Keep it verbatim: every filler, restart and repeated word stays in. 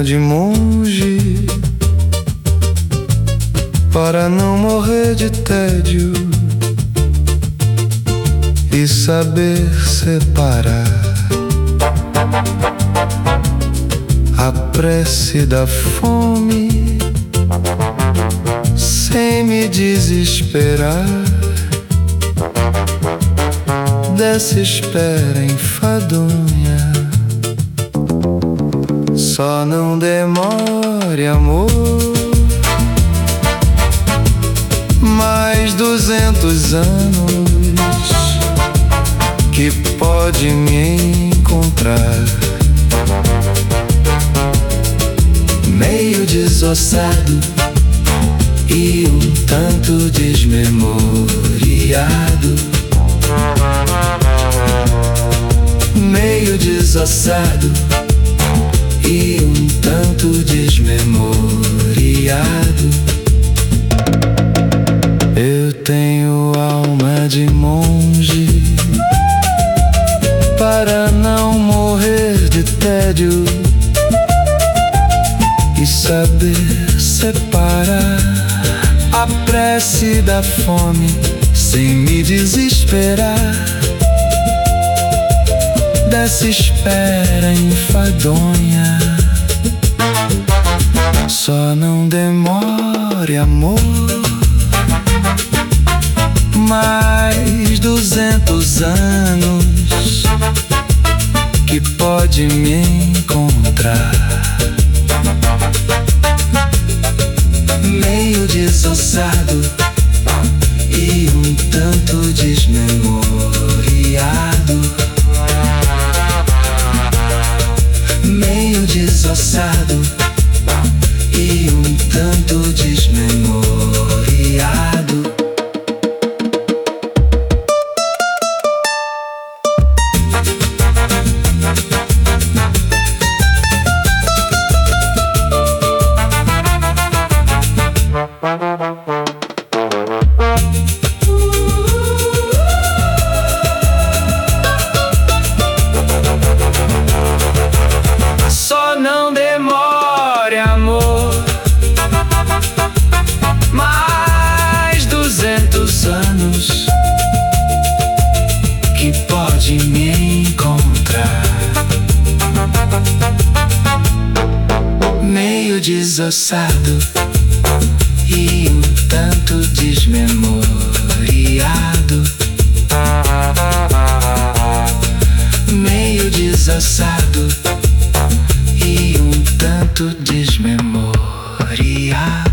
alma de monge para não morrer de tédio e saber separar a prece da fome sem me desesperar dessa espera enfadonha. Só não demore, amor, mais duzentos anos que pode me encontrar meio desossado e um tanto desmemoriado, meio desossado e um tanto desmemoriado. Eu tenho alma de monge para não morrer de tédio e saber separar a prece da fome sem me desesperar dessa espera enfadonha. Só não demore, amor, mais duzentos anos que pode me encontrar meio desossado e um tanto desmemoriado, meio desossado e um tanto desmemoriado. Só não demore, amor, mais duzentos anos que pode me encontrar meio desossado e um tanto desmemoriado, meio desossado e um tanto desmemoriado.